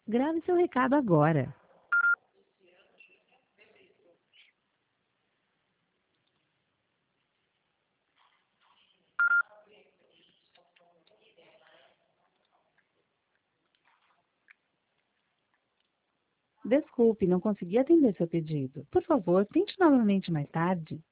Grave seu recado agora. Desculpe, não consegui atender seu pedido. Por favor, tente novamente mais tarde.